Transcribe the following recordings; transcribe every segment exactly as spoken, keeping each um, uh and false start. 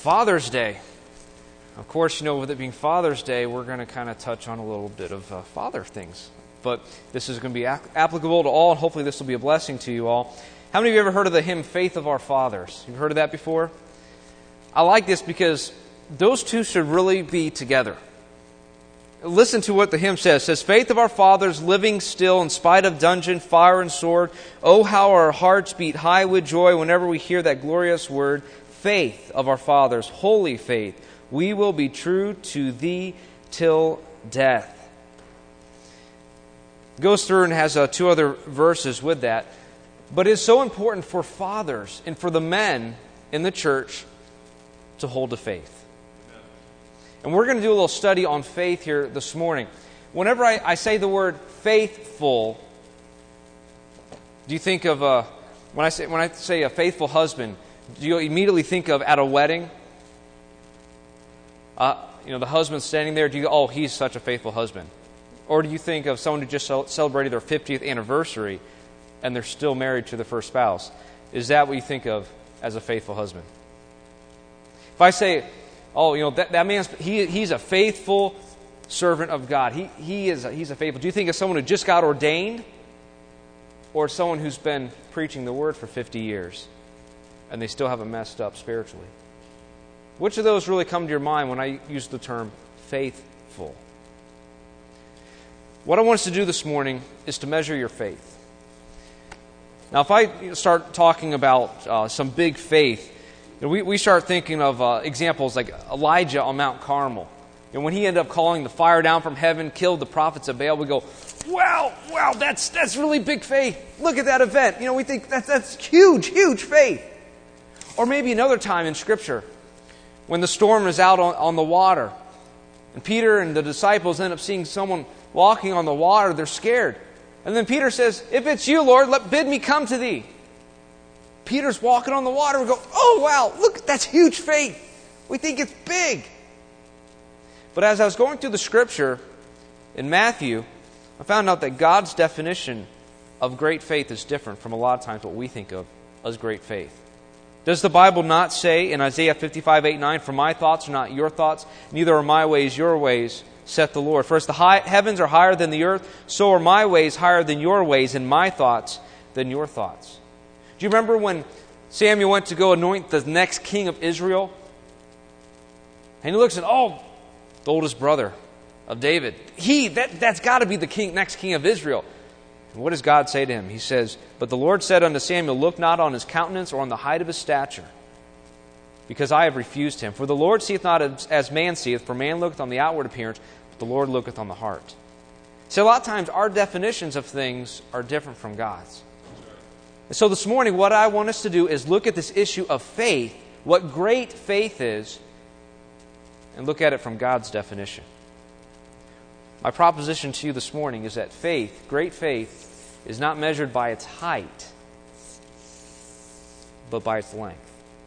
Father's Day. Of course, you know, with it being Father's Day, we're going to kind of touch on a little bit of uh, father things. But this is going to be ap- applicable to all, and hopefully this will be a blessing to you all. How many of you ever heard of the hymn, Faith of Our Fathers? You've heard of that before? I like this because those two should really be together. Listen to what the hymn says. It says, faith of our fathers, living still in spite of dungeon, fire, and sword. Oh, how our hearts beat high with joy whenever we hear that glorious word. Faith of our fathers, holy faith. We will be true to thee till death. It goes through and has uh, two other verses with that. But it's so important for fathers and for the men in the church to hold to faith. And we're going to do a little study on faith here this morning. Whenever I, I say the word faithful, do you think of a, when I say when I say a faithful husband, do you immediately think of at a wedding? Uh, you know, the husband standing there, do you go, oh, he's such a faithful husband? Or do you think of someone who just celebrated their fiftieth anniversary and they're still married to the first spouse? Is that what you think of as a faithful husband? If I say, oh, you know, that, that man's, he, he's a faithful servant of God. He, he is a, he's a faithful. Do you think of someone who just got ordained? Or someone who's been preaching the Word for fifty years and they still haven't messed up spiritually? Which of those really come to your mind when I use the term faithful? What I want us to do this morning is to measure your faith. Now, if I start talking about uh, some big faith, you know, we, we start thinking of uh, examples like Elijah on Mount Carmel. And when he ended up calling the fire down from heaven, killed the prophets of Baal, we go, wow, wow, that's that's really big faith. Look at that event. You know, we think that's, that's huge, huge faith. Or maybe another time in Scripture, when the storm is out on, on the water, and Peter and the disciples end up seeing someone walking on the water, they're scared. And then Peter says, if it's you, Lord, let bid me come to thee. Peter's walking on the water. We go, oh, wow, look, that's huge faith. We think it's big. But as I was going through the Scripture in Matthew, I found out that God's definition of great faith is different from a lot of times what we think of as great faith. Does the Bible not say in Isaiah fifty-five, eight, nine, for my thoughts are not your thoughts, neither are my ways your ways, saith the Lord. For as the high, heavens are higher than the earth, so are my ways higher than your ways, and my thoughts than your thoughts. Do you remember when Samuel went to go anoint the next king of Israel? And he looks at, oh, the oldest brother of David. He, that, that's got to be the king, next king of Israel. And what does God say to him? He says, but the Lord said unto Samuel, look not on his countenance or on the height of his stature, because I have refused him. For the Lord seeth not as, as man seeth, for man looketh on the outward appearance, but the Lord looketh on the heart. So a lot of times our definitions of things are different from God's. And so this morning what I want us to do is look at this issue of faith, what great faith is, and look at it from God's definition. My proposition to you this morning is that faith, great faith, is not measured by its height, but by its length.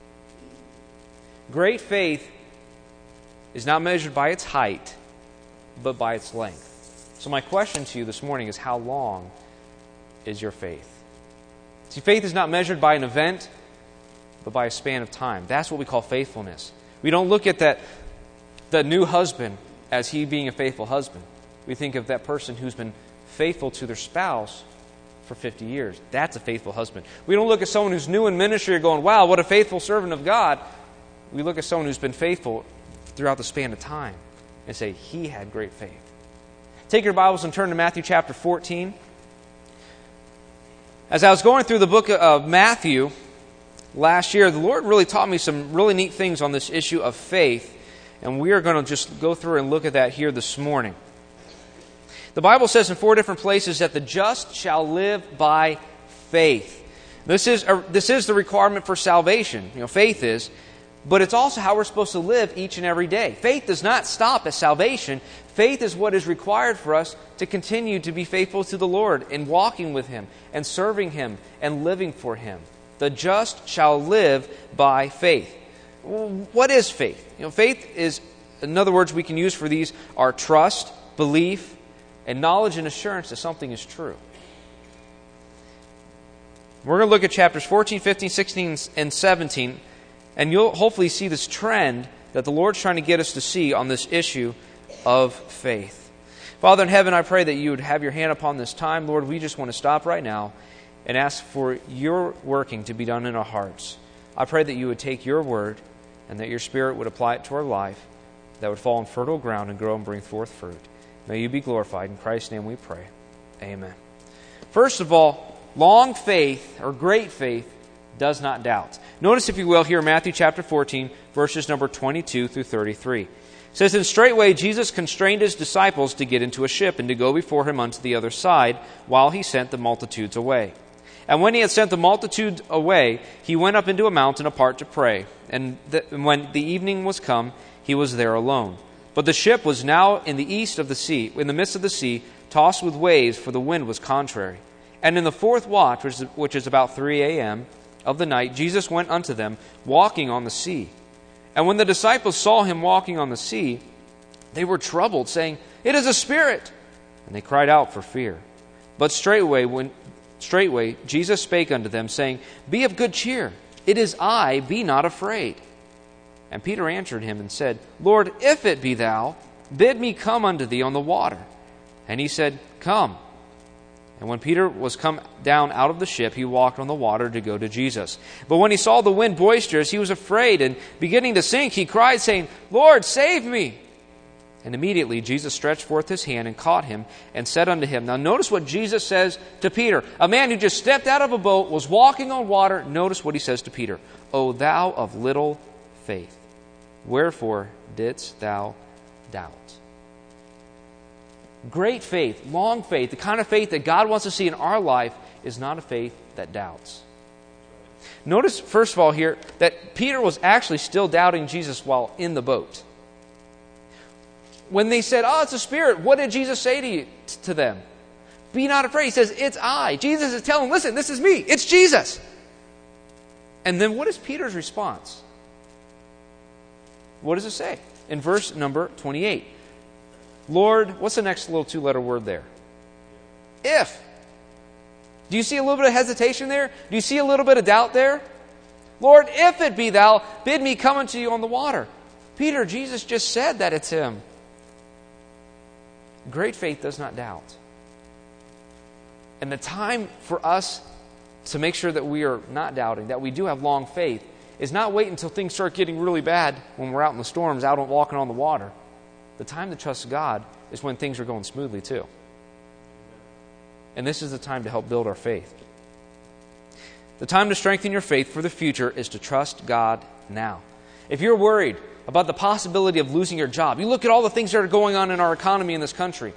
Great faith is not measured by its height, but by its length. So my question to you this morning is, how long is your faith? See, faith is not measured by an event, but by a span of time. That's what we call faithfulness. We don't look at that the new husband as he being a faithful husband. We think of that person who's been faithful to their spouse for fifty years. That's a faithful husband. We don't look at someone who's new in ministry and going, wow, what a faithful servant of God. We look at someone who's been faithful throughout the span of time and say, he had great faith. Take your Bibles and turn to Matthew chapter fourteen. As I was going through the book of Matthew last year, the Lord really taught me some really neat things on this issue of faith, and we are going to just go through and look at that here this morning. The Bible says in four different places that the just shall live by faith. This is a, this is the requirement for salvation. You know, faith is. But it's also how we're supposed to live each and every day. Faith does not stop at salvation. Faith is what is required for us to continue to be faithful to the Lord in walking with Him and serving Him and living for Him. The just shall live by faith. What is faith? You know, faith is, in other words, we can use for these are trust, belief, and knowledge and assurance that something is true. We're going to look at chapters fourteen, fifteen, sixteen, and seventeen. And you'll hopefully see this trend that the Lord's trying to get us to see on this issue of faith. Father in heaven, I pray that you would have your hand upon this time. Lord, we just want to stop right now and ask for your working to be done in our hearts. I pray that you would take your word and that your Spirit would apply it to our life, that would fall on fertile ground and grow and bring forth fruit. May you be glorified. In Christ's name we pray. Amen. First of all, long faith or great faith does not doubt. Notice, if you will, here in Matthew chapter fourteen, verses number twenty-two through thirty-three. It says, And straightway Jesus constrained his disciples to get into a ship and to go before him unto the other side, while he sent the multitudes away. And when he had sent the multitude away, he went up into a mountain apart to pray. And the, when the evening was come, he was there alone. But the ship was now in the east of the sea, in the midst of the sea, tossed with waves, for the wind was contrary. And in the fourth watch, which is, which is about three a.m., of the night, Jesus went unto them, walking on the sea. And when the disciples saw him walking on the sea, they were troubled, saying, It is a spirit! And they cried out for fear. But straightway, when straightway Jesus spake unto them, saying, Be of good cheer, it is I, be not afraid. And Peter answered him and said, Lord, if it be thou, bid me come unto thee on the water. And he said, Come. And when Peter was come down out of the ship, he walked on the water to go to Jesus. But when he saw the wind boisterous, he was afraid, and beginning to sink, he cried, saying, Lord, save me. And immediately Jesus stretched forth his hand and caught him and said unto him. Now notice what Jesus says to Peter. A man who just stepped out of a boat, was walking on water. Notice what he says to Peter. O thou of little faith, wherefore didst thou doubt? Great faith, long faith, the kind of faith that God wants to see in our life is not a faith that doubts. Notice, first of all, here that Peter was actually still doubting Jesus while in the boat. When they said, Oh, it's a spirit, what did Jesus say to you, to them? Be not afraid. He says, It's I. Jesus is telling them, listen, this is me. It's Jesus. And then what is Peter's response? What does it say? In verse number twenty-eight. Lord, what's the next little two-letter word there? If. Do you see a little bit of hesitation there? Do you see a little bit of doubt there? Lord, if it be thou, bid me come unto you on the water. Peter, Jesus just said that it's him. Great faith does not doubt. And the time for us to make sure that we are not doubting, that we do have long faith, is not wait until things start getting really bad when we're out in the storms, out walking on the water. The time to trust God is when things are going smoothly too. And this is the time to help build our faith. The time to strengthen your faith for the future is to trust God now. If you're worried about the possibility of losing your job, you look at all the things that are going on in our economy in this country.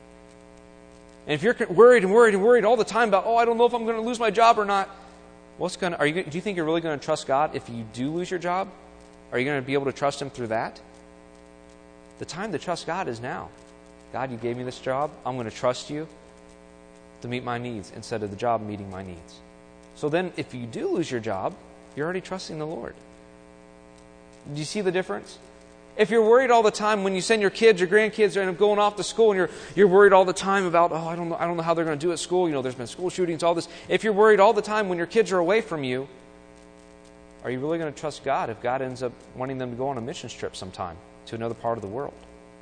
And if you're worried and worried and worried all the time about, oh, I don't know if I'm going to lose my job or not, what's going to, are you, do you think you're really going to trust God if you do lose your job? Are you going to be able to trust Him through that? The time to trust God is now. God, you gave me this job. I'm going to trust you to meet my needs instead of the job meeting my needs. So then if you do lose your job, you're already trusting the Lord. Do you see the difference? If you're worried all the time when you send your kids, your grandkids are going off to school, and you're you're worried all the time about, oh, I don't know, I don't know how they're going to do at school. You know, there's been school shootings, all this. If you're worried all the time when your kids are away from you, are you really going to trust God if God ends up wanting them to go on a missions trip sometime to another part of the world?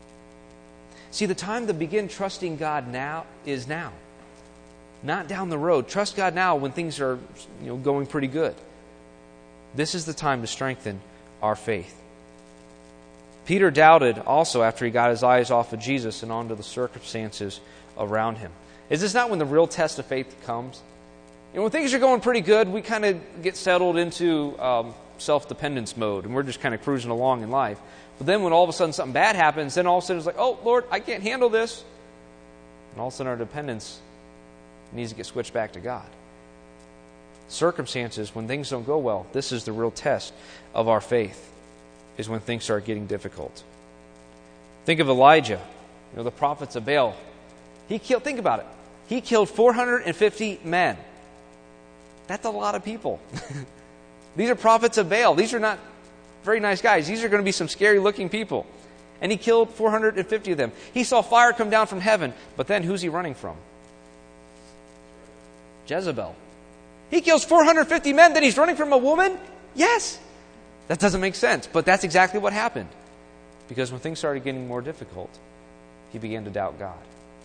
See, the time to begin trusting God now is now. Not down the road. Trust God now when things are, you know, going pretty good. This is the time to strengthen our faith. Peter doubted also after he got his eyes off of Jesus and onto the circumstances around him. Is this not when the real test of faith comes? You know, when things are going pretty good, we kind of get settled into um, self-dependence mode, and we're just kind of cruising along in life. But then when all of a sudden something bad happens, then all of a sudden it's like, oh, Lord, I can't handle this. And all of a sudden our dependence needs to get switched back to God. Circumstances, when things don't go well, this is the real test of our faith, is when things start getting difficult. Think of Elijah, you know, the prophets of Baal. He killed, think about it, he killed four hundred fifty men. That's a lot of people. These are prophets of Baal. These are not very nice guys. These are going to be some scary looking people. And he killed four hundred fifty of them. He saw fire come down from heaven, but then who's he running from? Jezebel. He kills four hundred fifty men, then he's running from a woman? Yes. That doesn't make sense, but that's exactly what happened. Because when things started getting more difficult, he began to doubt God.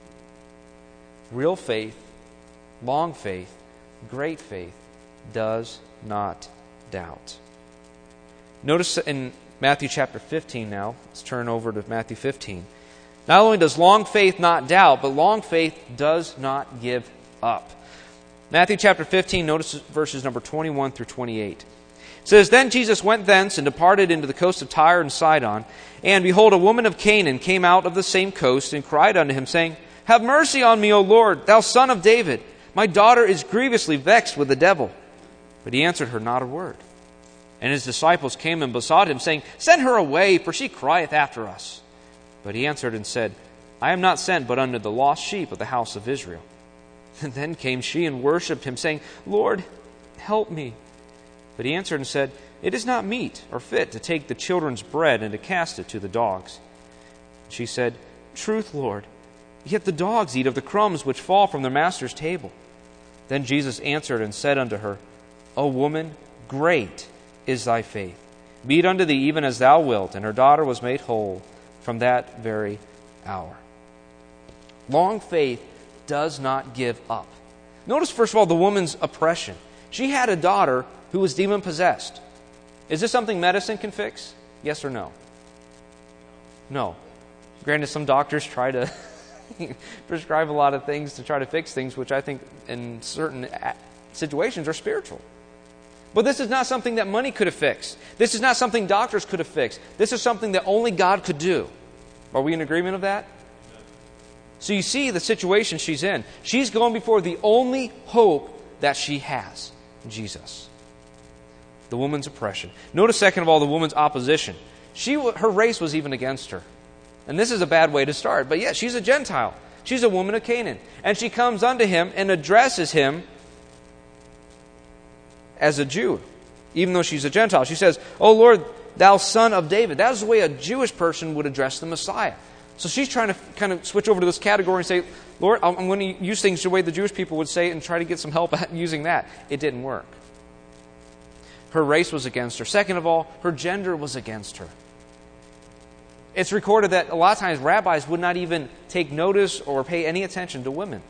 Real faith, long faith, great faith does not doubt. Notice in Matthew chapter fifteen now, let's turn over to Matthew fifteen. Not only does long faith not doubt, but long faith does not give up. Matthew chapter fifteen, notice verses number twenty-one through twenty-eight. It says, Then Jesus went thence and departed into the coast of Tyre and Sidon. And behold, a woman of Canaan came out of the same coast and cried unto him, saying, Have mercy on me, O Lord, thou son of David. My daughter is grievously vexed with the devil. But he answered her not a word. And his disciples came and besought him, saying, Send her away, for she crieth after us. But he answered and said, I am not sent but unto the lost sheep of the house of Israel. And then came she and worshipped him, saying, Lord, help me. But he answered and said, It is not meet or fit to take the children's bread and to cast it to the dogs. She said, Truth, Lord, yet the dogs eat of the crumbs which fall from their master's table. Then Jesus answered and said unto her, O woman, great is thy faith. Be it unto thee even as thou wilt. And her daughter was made whole from that very hour. Long faith does not give up. Notice, first of all, the woman's oppression. She had a daughter who was demon-possessed. Is this something medicine can fix? Yes or no? No. Granted, some doctors try to prescribe a lot of things to try to fix things, which I think in certain situations are spiritual. But this is not something that money could have fixed. This is not something doctors could have fixed. This is something that only God could do. Are we in agreement of that? So you see the situation she's in. She's going before the only hope that she has, Jesus. The woman's oppression. Notice, second of all, the woman's opposition. She, her race was even against her. And this is a bad way to start. But yet, she's a Gentile. She's a woman of Canaan. And she comes unto him and addresses him as a Jew, even though she's a Gentile. She says, O Lord, thou son of David. That is the way a Jewish person would address the Messiah. So she's trying to kind of switch over to this category and say, Lord, I'm going to use things the way the Jewish people would say it and try to get some help at using that. It didn't work. Her race was against her. Second of all, her gender was against her. It's recorded that a lot of times rabbis would not even take notice or pay any attention to women.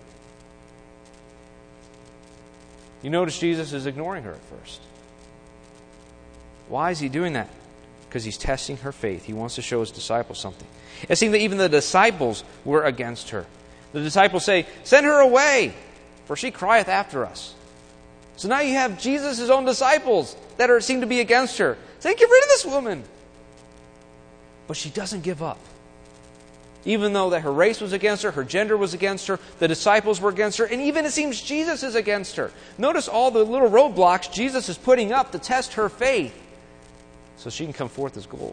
You notice Jesus is ignoring her at first. Why is he doing that? Because he's testing her faith. He wants to show his disciples something. It seemed that even the disciples were against her. The disciples say, Send her away, for she crieth after us. So now you have Jesus' own disciples that are seem to be against her, saying, Get rid of this woman. But she doesn't give up. Even though that her race was against her, her gender was against her, the disciples were against her, and even it seems Jesus is against her. Notice all the little roadblocks Jesus is putting up to test her faith so she can come forth as gold.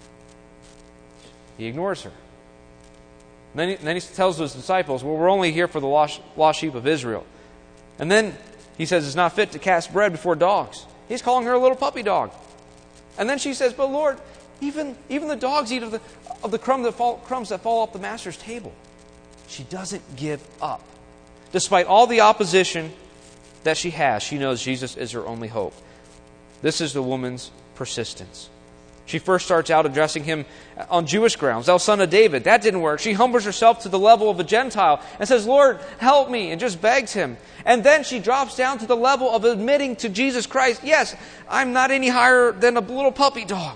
He ignores her. And then he, and then he tells his disciples, well, we're only here for the lost, lost sheep of Israel. And then he says it's not fit to cast bread before dogs. He's calling her a little puppy dog. And then she says, but Lord, even, even the dogs eat of the, of the crumb that fall, crumbs that fall off the master's table. She doesn't give up. Despite all the opposition that she has, she knows Jesus is her only hope. This is the woman's persistence. She first starts out addressing him on Jewish grounds. Thou son of David. That didn't work. She humbles herself to the level of a Gentile and says, Lord, help me, and just begs him. And then she drops down to the level of admitting to Jesus Christ, yes, I'm not any higher than a little puppy dog.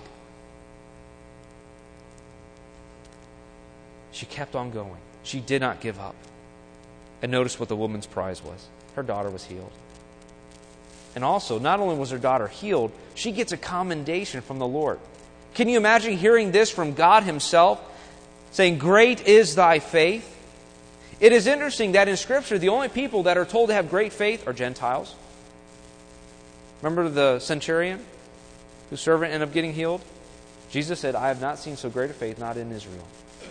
She kept on going. She did not give up. And notice what the woman's prize was. Her daughter was healed. And also, not only was her daughter healed, she gets a commendation from the Lord. Can you imagine hearing this from God himself, saying, great is thy faith? It is interesting that in Scripture, the only people that are told to have great faith are Gentiles. Remember the centurion whose servant ended up getting healed? Jesus said, I have not seen so great a faith, not in Israel.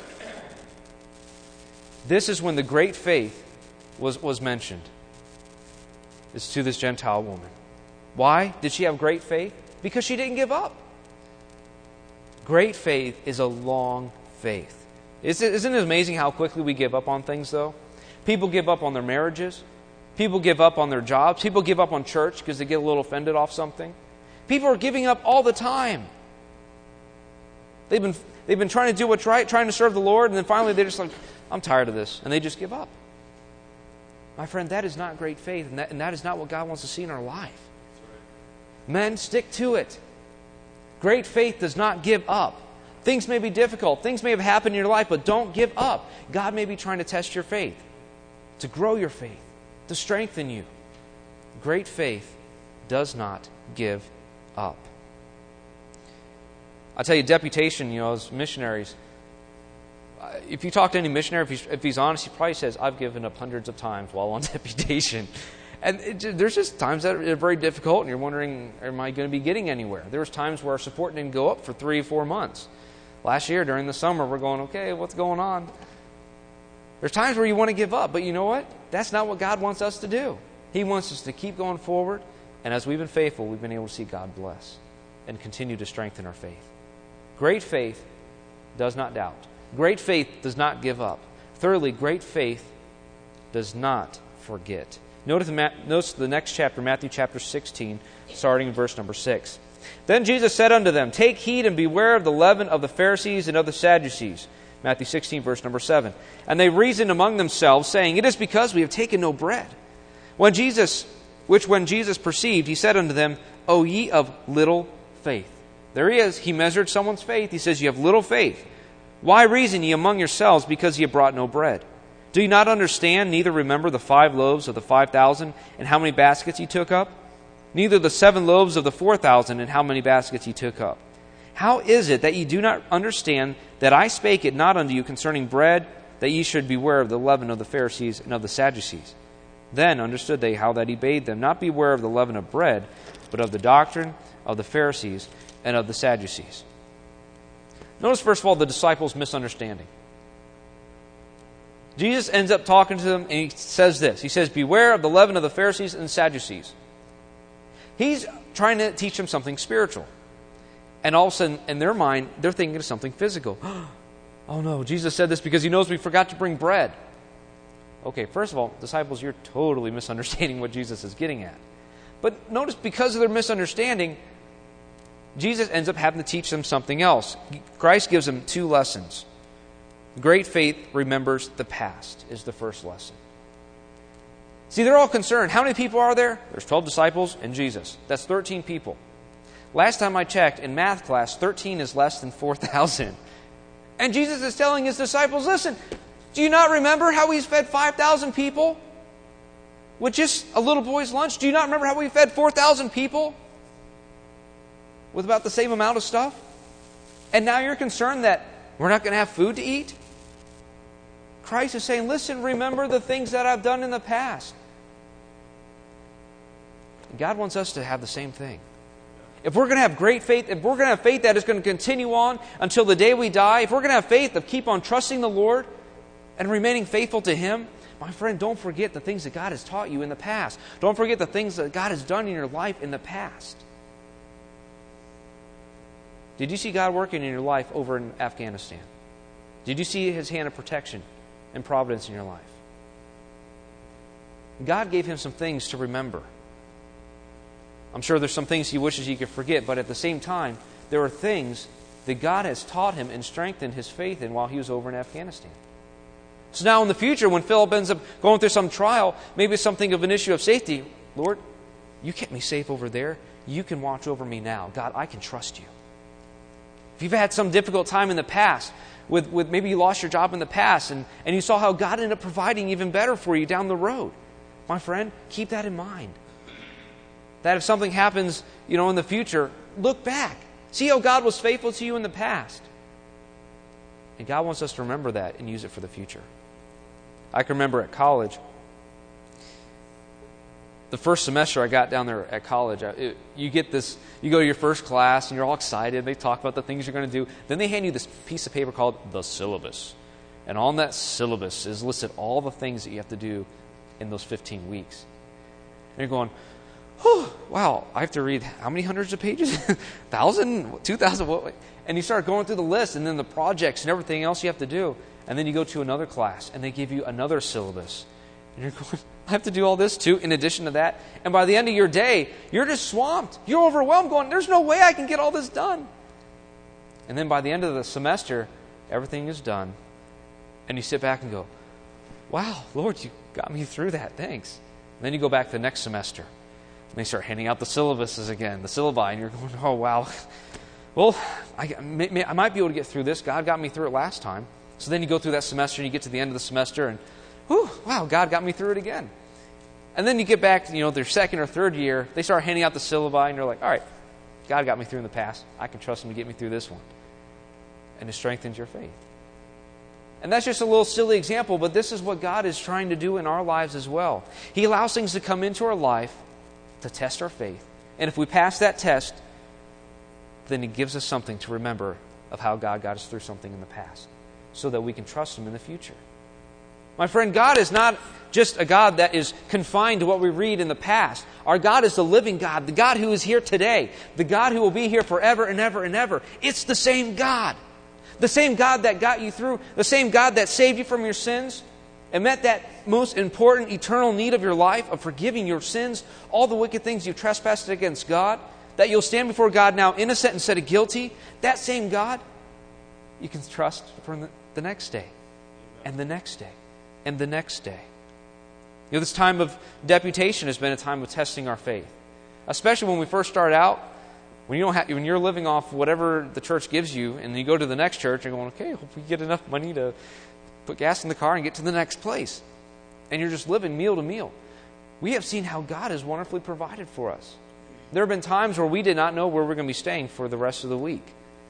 This is when the great faith was, was mentioned. It's to this Gentile woman. Why did she have great faith? Because she didn't give up. Great faith is a long faith. Isn't it amazing how quickly we give up on things, though? People give up on their marriages. People give up on their jobs. People give up on church because they get a little offended off something. People are giving up all the time. They've been, they've been trying to do what's right, trying to serve the Lord, and then finally they're just like, I'm tired of this, and they just give up. My friend, that is not great faith, and that, and that is not what God wants to see in our life. Men, stick to it. Great faith does not give up. Things may be difficult. Things may have happened in your life, but don't give up. God may be trying to test your faith, to grow your faith, to strengthen you. Great faith does not give up. I'll tell you, deputation, you know, as missionaries, if you talk to any missionary, if he's, if he's honest, he probably says, I've given up hundreds of times while on deputation. And it, there's just times that are very difficult, and you're wondering, am I going to be getting anywhere? There was times where our support didn't go up for three or four months. Last year, during the summer, we're going, okay, what's going on? There's times where you want to give up, but you know what? That's not what God wants us to do. He wants us to keep going forward, and as we've been faithful, we've been able to see God bless and continue to strengthen our faith. Great faith does not doubt. Great faith does not give up. Thirdly, great faith does not forget. Notice the, notice the next chapter, Matthew chapter sixteen, starting in verse number six. Then Jesus said unto them, Take heed and beware of the leaven of the Pharisees and of the Sadducees. Matthew sixteen, verse number seven. And they reasoned among themselves, saying, It is because we have taken no bread. When Jesus, which when Jesus perceived, he said unto them, O ye of little faith. There he is. He measured someone's faith. He says, You have little faith. Why reason ye among yourselves, because ye have brought no bread? Do you not understand, neither remember the five loaves of the five thousand, and how many baskets ye took up? Neither the seven loaves of the four thousand, and how many baskets ye took up? How is it that ye do not understand that I spake it not unto you concerning bread, that ye should beware of the leaven of the Pharisees and of the Sadducees? Then understood they how that he bade them not beware of the leaven of bread, but of the doctrine of the Pharisees and of the Sadducees. Notice, first of all, the disciples' misunderstanding. Jesus ends up talking to them, and he says this. He says, Beware of the leaven of the Pharisees and Sadducees. He's trying to teach them something spiritual. And all of a sudden, in their mind, they're thinking of something physical. Oh no, Jesus said this because he knows we forgot to bring bread. Okay, first of all, disciples, you're totally misunderstanding what Jesus is getting at. But notice, because of their misunderstanding, Jesus ends up having to teach them something else. Christ gives them two lessons. Great faith remembers the past is the first lesson. See, they're all concerned. How many people are there? There's twelve disciples and Jesus. That's thirteen people. Last time I checked, in math class, thirteen is less than four thousand. And Jesus is telling his disciples, listen, do you not remember how he's fed five thousand people with just a little boy's lunch? Do you not remember how we fed four thousand people with about the same amount of stuff? And now you're concerned that we're not going to have food to eat? Christ is saying, listen, remember the things that I've done in the past. God wants us to have the same thing. If we're going to have great faith, if we're going to have faith that is going to continue on until the day we die, if we're going to have faith that keep on trusting the Lord and remaining faithful to Him, my friend, don't forget the things that God has taught you in the past. Don't forget the things that God has done in your life in the past. Did you see God working in your life over in Afghanistan? Did you see His hand of protection and providence in your life? God gave him some things to remember. I'm sure there's some things he wishes he could forget, but at the same time, there are things that God has taught him and strengthened his faith in while he was over in Afghanistan. So now in the future, when Philip ends up going through some trial, maybe it's something of an issue of safety. Lord, you kept me safe over there. You can watch over me now. God, I can trust you. If you've had some difficult time in the past, with, with maybe you lost your job in the past, and, and you saw how God ended up providing even better for you down the road, my friend, keep that in mind. That if something happens, you know, in the future, look back. See how God was faithful to you in the past. And God wants us to remember that and use it for the future. I can remember at college, the first semester I got down there at college, it, you get this, you go to your first class and you're all excited. They talk about the things you're going to do. Then they hand you this piece of paper called the syllabus. And on that syllabus is listed all the things that you have to do in those fifteen weeks. And you're going, oh, wow, I have to read how many hundreds of pages? Thousand? Two thousand? What? And you start going through the list and then the projects and everything else you have to do. And then you go to another class and they give you another syllabus. And you're going, I have to do all this too, in addition to that. And by the end of your day, you're just swamped. You're overwhelmed going, there's no way I can get all this done. And then by the end of the semester, everything is done. And you sit back and go, wow, Lord, you got me through that. Thanks. And then you go back to the next semester. And they start handing out the syllabuses again, the syllabi. And you're going, oh, wow. Well, I, I might be able to get through this. God got me through it last time. So then you go through that semester and you get to the end of the semester and, whew, wow, God got me through it again. And then you get back to, you know, their second or third year, they start handing out the syllabi and you're like, all right, God got me through in the past. I can trust Him to get me through this one. And it strengthens your faith. And that's just a little silly example, but this is what God is trying to do in our lives as well. He allows things to come into our life to test our faith. And if we pass that test, then He gives us something to remember of how God got us through something in the past, so that we can trust Him in the future. My friend, God is not just a God that is confined to what we read in the past. Our God is the living God, the God who is here today, the God who will be here forever and ever and ever. It's the same God. The same God that got you through, the same God that saved you from your sins and met that most important eternal need of your life of forgiving your sins, all the wicked things you've trespassed against God, that you'll stand before God now innocent instead of guilty. That same God, you can trust for the next day and the next day and the next day. You know, this time of deputation has been a time of testing our faith, especially when we first start out. When you don't have, when you're living off whatever the church gives you, and you go to the next church and going, okay, hope we get enough money to put gas in the car and get to the next place. And you're just living meal to meal. We have seen how God has wonderfully provided for us. There have been times where we did not know where we're going to be staying for the rest of the week.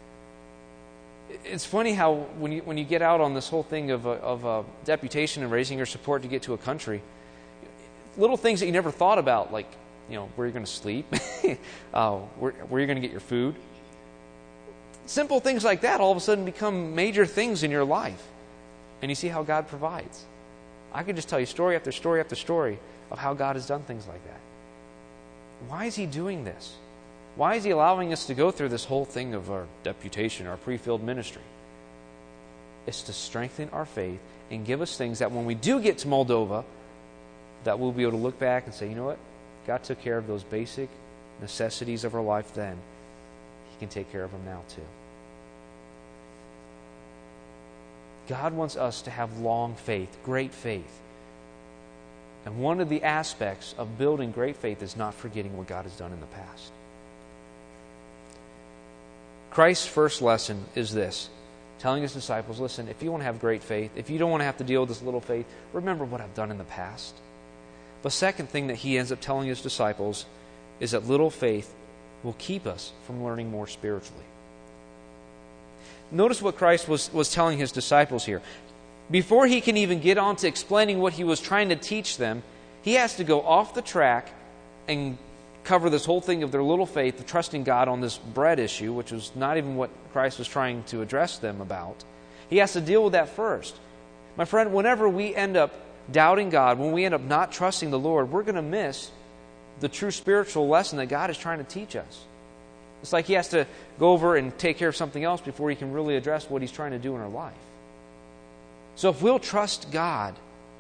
It's funny how when you when you get out on this whole thing of a, of a deputation and raising your support to get to a country, little things that you never thought about, like, you know, where you're going to sleep, uh, where, where you're going to get your food. Simple things like that all of a sudden become major things in your life. And you see how God provides. I could just tell you story after story after story of how God has done things like that. Why is He doing this? Why is He allowing us to go through this whole thing of our deputation, our pre-filled ministry? It's to strengthen our faith and give us things that when we do get to Moldova, that we'll be able to look back and say, you know what? God took care of those basic necessities of our life then. He can take care of them now too. God wants us to have long faith, great faith. And one of the aspects of building great faith is not forgetting what God has done in the past. Christ's first lesson is this, telling His disciples, listen, if you want to have great faith, if you don't want to have to deal with this little faith, remember what I've done in the past. The second thing that He ends up telling His disciples is that little faith will keep us from learning more spiritually. Notice what Christ was, was telling His disciples here. Before He can even get on to explaining what He was trying to teach them, He has to go off the track and cover this whole thing of their little faith, of trusting God on this bread issue, which was not even what Christ was trying to address them about. He has to deal with that first. My friend, whenever we end up doubting God, when we end up not trusting the Lord, we're going to miss the true spiritual lesson that God is trying to teach us. It's like He has to go over and take care of something else before He can really address what He's trying to do in our life. So if we'll trust God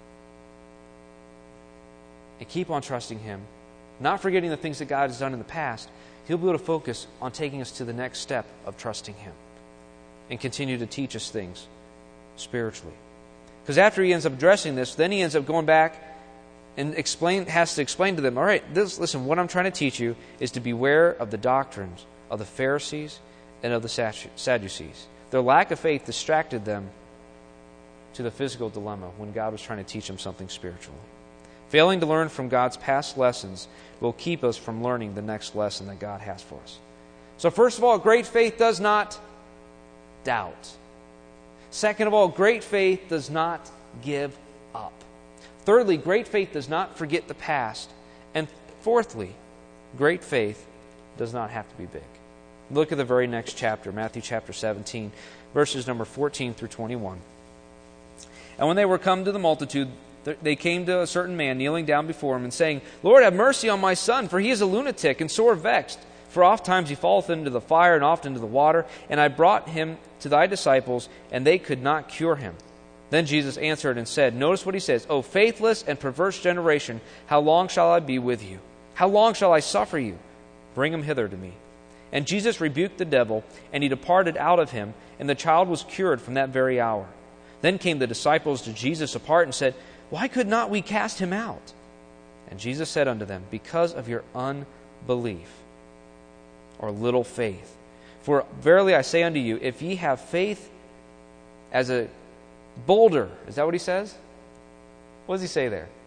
and keep on trusting Him, not forgetting the things that God has done in the past, He'll be able to focus on taking us to the next step of trusting Him and continue to teach us things spiritually. Because after He ends up addressing this, then He ends up going back and explain has to explain to them, all right, this, listen, what I'm trying to teach you is to beware of the doctrines of the Pharisees and of the Sadducees. Their lack of faith distracted them to the physical dilemma when God was trying to teach them something spiritual. Failing to learn from God's past lessons will keep us from learning the next lesson that God has for us. So first of all, great faith does not doubt. Second of all, great faith does not give up. Thirdly, great faith does not forget the past. And fourthly, great faith does not have to be big. Look at the very next chapter, Matthew chapter seventeen, verses number fourteen through twenty-one. And when they were come to the multitude, they came to a certain man kneeling down before him and saying, Lord, have mercy on my son, for he is a lunatic and sore vexed. For oft times he falleth into the fire and oft into the water. And I brought him to thy disciples, and they could not cure him. Then Jesus answered and said, notice what he says, O faithless and perverse generation, how long shall I be with you? How long shall I suffer you? Bring him hither to me. And Jesus rebuked the devil, and he departed out of him, and the child was cured from that very hour. Then came the disciples to Jesus apart and said, Why could not we cast him out? And Jesus said unto them, Because of your unbelief, or little faith. For verily I say unto you, if ye have faith as a boulder, is that what he says? What does he say there?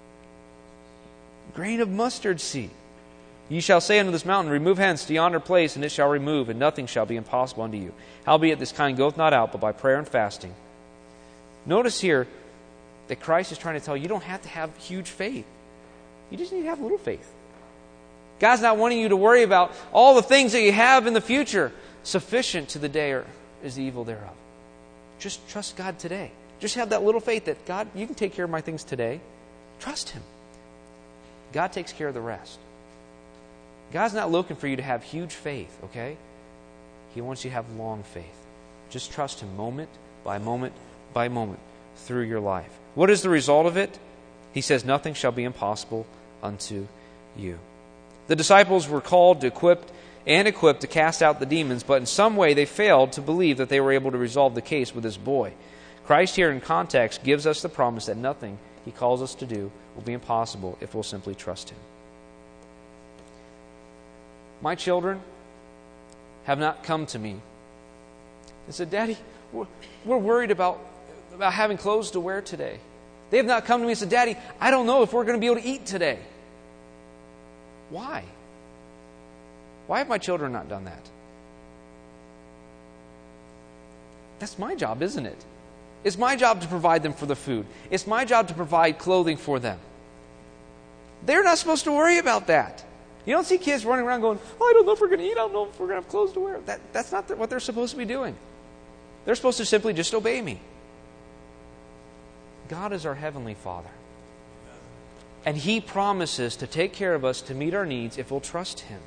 Grain of mustard seed. Ye shall say unto this mountain, Remove hence to yonder place, and it shall remove, and nothing shall be impossible unto you. Howbeit this kind goeth not out, but by prayer and fasting. Notice here that Christ is trying to tell you, you don't have to have huge faith. You just need to have little faith. God's not wanting you to worry about all the things that you have in the future. Sufficient to the day is the evil thereof. Just trust God today. Just have that little faith that, God, you can take care of my things today. Trust Him. God takes care of the rest. God's not looking for you to have huge faith, okay? He wants you to have long faith. Just trust Him moment by moment by moment through your life. What is the result of it? He says, nothing shall be impossible unto you. The disciples were called to equip and equipped to cast out the demons, but in some way they failed to believe that they were able to resolve the case with this boy. Christ here in context gives us the promise that nothing He calls us to do will be impossible if we'll simply trust Him. My children have not come to me and said, Daddy, we're, we're worried about, about having clothes to wear today. They have not come to me and said, Daddy, I don't know if we're going to be able to eat today. Why? Why have my children not done that? That's my job, isn't it? It's my job to provide them for the food. It's my job to provide clothing for them. They're not supposed to worry about that. You don't see kids running around going, oh, I don't know if we're going to eat. I don't know if we're going to have clothes to wear. That, that's not what they're supposed to be doing. They're supposed to simply just obey me. God is our Heavenly Father. And He promises to take care of us, to meet our needs if we'll trust Him.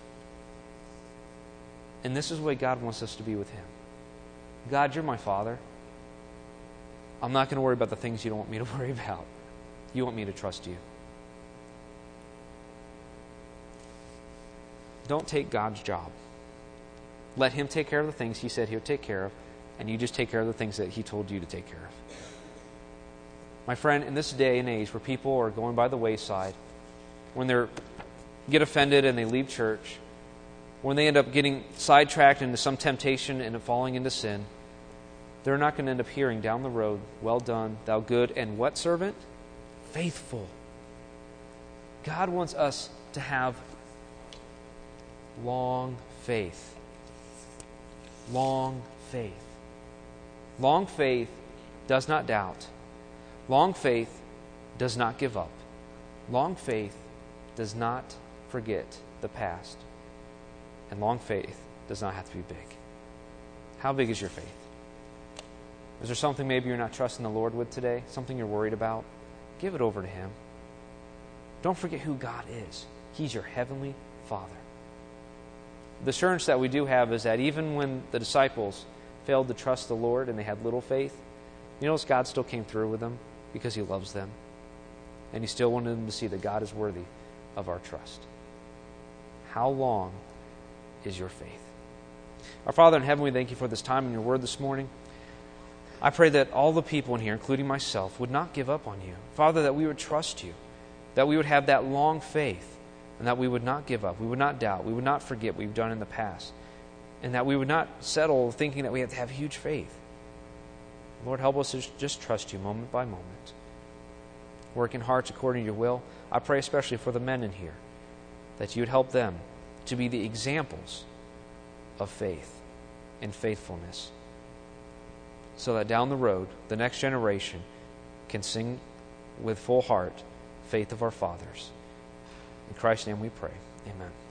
And this is the way God wants us to be with Him. God, You're my Father. I'm not going to worry about the things You don't want me to worry about. You want me to trust You. Don't take God's job. Let Him take care of the things He said He would take care of, and you just take care of the things that He told you to take care of. My friend, in this day and age where people are going by the wayside, when they get offended and they leave church, when they end up getting sidetracked into some temptation and falling into sin, they're not going to end up hearing down the road, well done, thou good and what servant? Faithful. God wants us to have long faith. Long faith. Long faith does not doubt. Long faith does not give up. Long faith does not forget the past. And long faith does not have to be big. How big is your faith? Is there something maybe you're not trusting the Lord with today? Something you're worried about? Give it over to Him. Don't forget who God is. He's your Heavenly Father. The assurance that we do have is that even when the disciples failed to trust the Lord and they had little faith, you notice God still came through with them because He loves them. And He still wanted them to see that God is worthy of our trust. How long is your faith? Our Father in heaven, we thank You for this time in Your Word this morning. I pray that all the people in here, including myself, would not give up on You. Father, that we would trust You, that we would have that long faith, and that we would not give up, we would not doubt, we would not forget what we've done in the past, and that we would not settle thinking that we have to have huge faith. Lord, help us to just trust You moment by moment. Work in hearts according to Your will. I pray especially for the men in here, that You would help them to be the examples of faith and faithfulness, so that down the road, the next generation can sing with full heart, faith of our fathers. In Christ's name we pray. Amen.